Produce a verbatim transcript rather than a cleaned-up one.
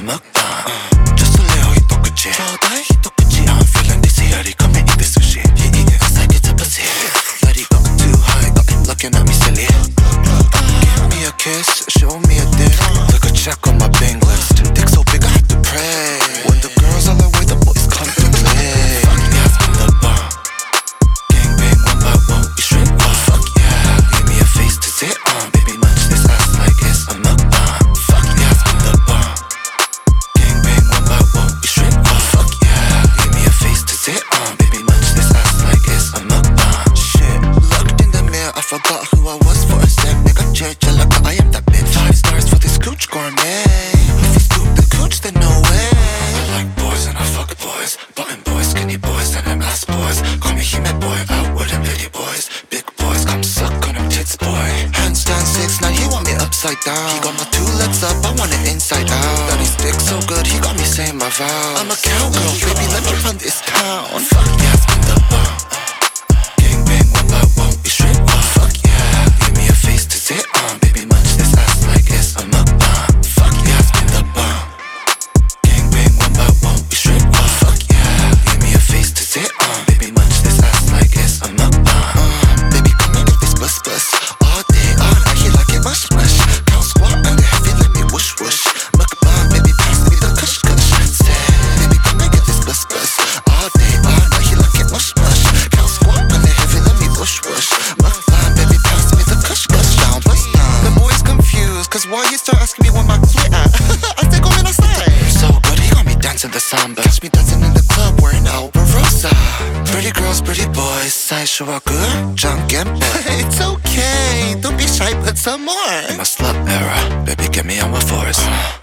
먹방 just 설레어 이 똑같이 저다이 이 똑같이 Now I'm feeling dizzy 알이 come and eat this sushi Yeah, yeah, yeah, cause I get the pussy Let it go too high, got him looking at me silly Give me a kiss, show me a dick Look a check on my bang list Dick so big I have to pray When the girls all away, the boys come to play Fuck yeah, from the bar Gang bang one by one, we straight off Fuck yeah, give me a face to sit on Baby munch this ass like it's a mukbang Fuck yeah, from the bar Gang bang one by one, we straight off Fuck yeah, give me a face to sit on Baby munch this ass like it's a mukbang Shit, looked in the mirror, I forgot who I was for a sec Nigga chill, chill like I am that bitch Five stars for this cooch gourmet If you scoop the cooch, then no way I like boys and I fuck boys Button boys, skinny boys, and them ass boys Call me Hime boy, out with them litty boys Big boys, come suck on them tits boy Handstand six, nine, he want me upside down He got my two legs up, I want it inside out Daddy's dick so good, he got me saying my vows I'm a cowgirl, baby, let me run this town Fuck yeah, spin the bomb Gang bang one by one, we straight off Fuck yeah, give me a face to sit on Baby, munch this ass like it's a mukbang Fuck yeah, spin the bomb Gang bang one by one, we straight off Fuck yeah, give me a face to sit on Baby, munch this ass like it's a mukbang uh, Baby, come and get this bus bus All day, all night, he like it mush mush Cow squat under heavy, let me whoosh whoosh Mukbang, baby, pass me the kush kush Say, baby, come and get this bus bus All day, all night, he like it mush mush Cow squat under heavy, let me whoosh whoosh Mukbang, baby, pass me the kush kush Down, bust down The boy's confused, cause why you start asking me where my clit at? I think I'm in a side So good, he got me dancing the samba Catch me dancing in the club wearing Albarossa Pretty girls, pretty boys 사이좋아그 junk and boy It's okay, don't be shy, put some more In my slut era, baby, get me on my force